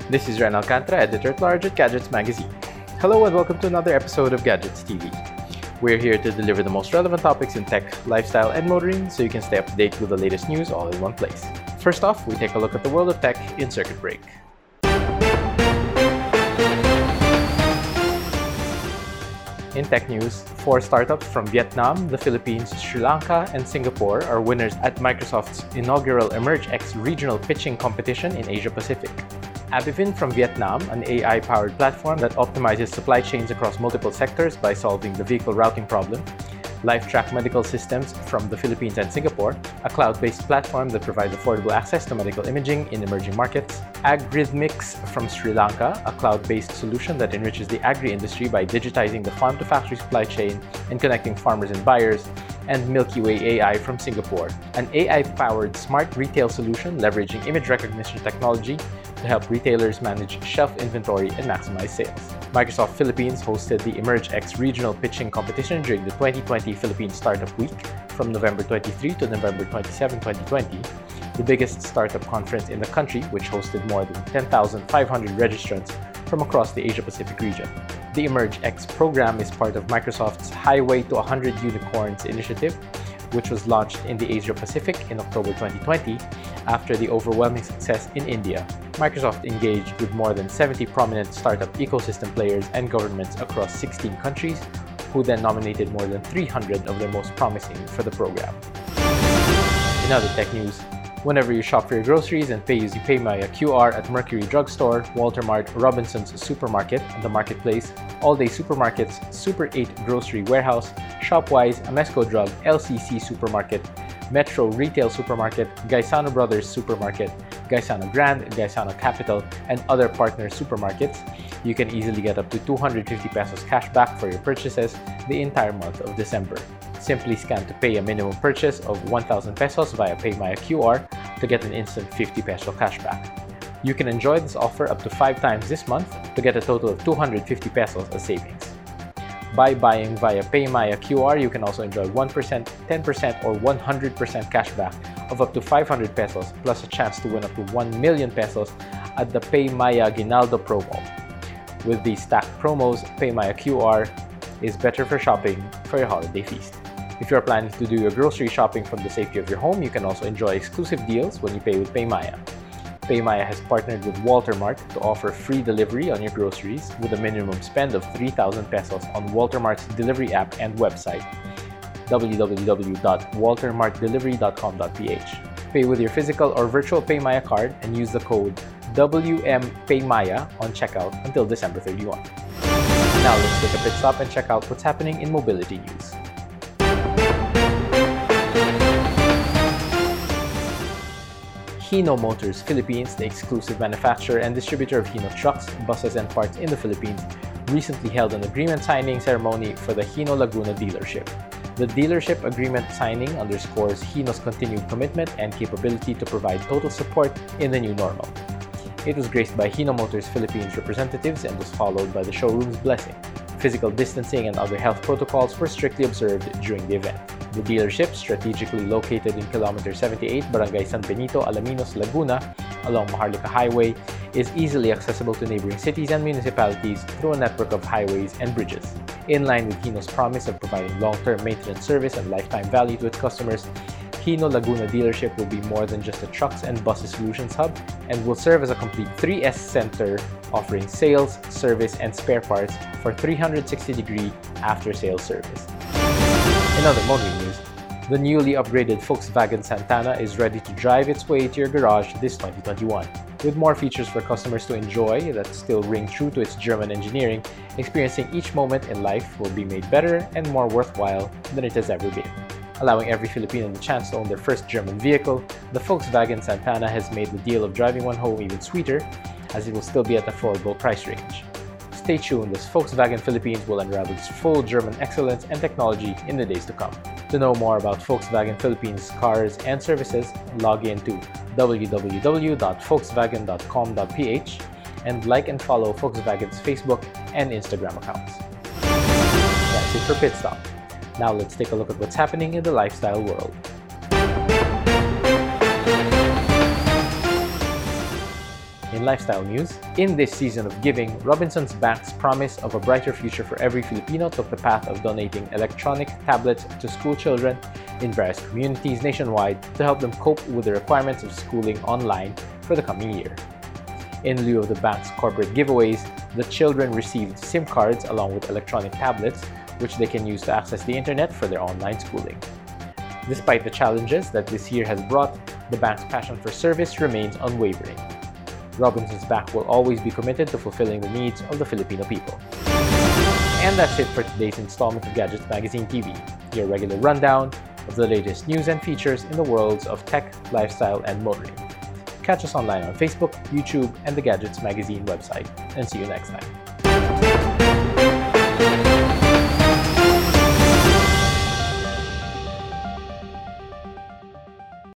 This is Ren Alcantara, Editor-at-Large at Gadgets Magazine. Hello and welcome to another episode of Gadgets TV. We're here to deliver the most relevant topics in tech, lifestyle, and motoring so you can stay up to date with the latest news all in one place. First off, we take a look at the world of tech in Circuit Break. In tech news, 4 startups from Vietnam, the Philippines, Sri Lanka, and Singapore are winners at Microsoft's inaugural EmergeX regional pitching competition in Asia Pacific. Abivin from Vietnam, an AI-powered platform that optimizes supply chains across multiple sectors by solving the vehicle routing problem. LifeTrack Medical Systems from the Philippines and Singapore, a cloud-based platform that provides affordable access to medical imaging in emerging markets. Agrythmics from Sri Lanka, a cloud-based solution that enriches the agri-industry by digitizing the farm-to-factory supply chain and connecting farmers and buyers. And Milky Way AI from Singapore, an AI-powered smart retail solution leveraging image recognition technology to help retailers manage shelf inventory and maximize sales. Microsoft Philippines hosted the EmergeX regional pitching competition during the 2020 Philippine Startup Week from November 23 to November 27, 2020, the biggest startup conference in the country, which hosted more than 10,500 registrants from across the Asia-Pacific region. The EmergeX program is part of Microsoft's Highway to 100 Unicorns initiative, which was launched in the Asia-Pacific in October 2020 after the overwhelming success in India. Microsoft engaged with more than 70 prominent startup ecosystem players and governments across 16 countries, who then nominated more than 300 of their most promising for the program. In other tech news, whenever you shop for your groceries and pay using PayMaya QR at Mercury Drugstore, Walter Mart, Robinson's Supermarket, The Marketplace, All Day Supermarkets, Super 8 Grocery Warehouse, Shopwise, Amesco Drug, LCC Supermarket, Metro Retail Supermarket, Gaisano Brothers Supermarket, Gaisano Grand, Gaisano Capital, and other partner supermarkets, you can easily get up to 250 pesos cash back for your purchases the entire month of December. Simply scan to pay a minimum purchase of 1,000 pesos via PayMaya QR to get an instant 50 peso cashback. You can enjoy this offer up to 5 times this month to get a total of 250 pesos as savings. By buying via PayMaya QR, you can also enjoy 1%, 10%, or 100% cashback of up to 500 pesos plus a chance to win up to 1 million pesos at the PayMaya Ginaldo promo. With these stacked promos, PayMaya QR is better for shopping for your holiday feast. If you're planning to do your grocery shopping from the safety of your home, you can also enjoy exclusive deals when you pay with PayMaya. PayMaya has partnered with Walter Mart to offer free delivery on your groceries with a minimum spend of 3,000 pesos on Walter Mart's delivery app and website, www.waltermartdelivery.com.ph. Pay with your physical or virtual PayMaya card and use the code WMPaymaya on checkout until December 31. Now let's take a pit stop and check out what's happening in mobility news. Hino Motors Philippines, the exclusive manufacturer and distributor of Hino trucks, buses, and parts in the Philippines, recently held an agreement signing ceremony for the Hino Laguna dealership. The dealership agreement signing underscores Hino's continued commitment and capability to provide total support in the new normal. It was graced by Hino Motors Philippines representatives and was followed by the showroom's blessing. Physical distancing and other health protocols were strictly observed during the event. The dealership, strategically located in Kilometer 78, Barangay San Benito, Alaminos, Laguna, along Maharlika Highway, is easily accessible to neighboring cities and municipalities through a network of highways and bridges. In line with Hino's promise of providing long-term maintenance service and lifetime value to its customers, Hino Laguna dealership will be more than just a trucks and buses solutions hub and will serve as a complete 3S center offering sales, service, and spare parts for 360-degree after-sales service. In other motoring news, the newly upgraded Volkswagen Santana is ready to drive its way to your garage this 2021. With more features for customers to enjoy that still ring true to its German engineering, experiencing each moment in life will be made better and more worthwhile than it has ever been. Allowing every Filipino the chance to own their first German vehicle, the Volkswagen Santana has made the deal of driving one home even sweeter, as it will still be at an affordable price range. Stay tuned as Volkswagen Philippines will unravel its full German excellence and technology in the days to come. To know more about Volkswagen Philippines cars and services, log in to www.volkswagen.com.ph and like and follow Volkswagen's Facebook and Instagram accounts. That's it for Pit Stop. Now let's take a look at what's happening in the lifestyle world. In in lifestyle news, in this season of giving, Robinsons Bank's promise of a brighter future for every Filipino took the path of donating electronic tablets to school children in various communities nationwide to help them cope with the requirements of schooling online for the coming year. In lieu of the bank's corporate giveaways, the children received SIM cards along with electronic tablets, which they can use to access the internet for their online schooling. Despite the challenges that this year has brought, the bank's passion for service remains unwavering. Robinsons Bank will always be committed to fulfilling the needs of the Filipino people. And that's it for today's installment of Gadgets Magazine TV, your regular rundown of the latest news and features in the worlds of tech, lifestyle, and motoring. Catch us online on Facebook, YouTube, and the Gadgets Magazine website, and see you next time.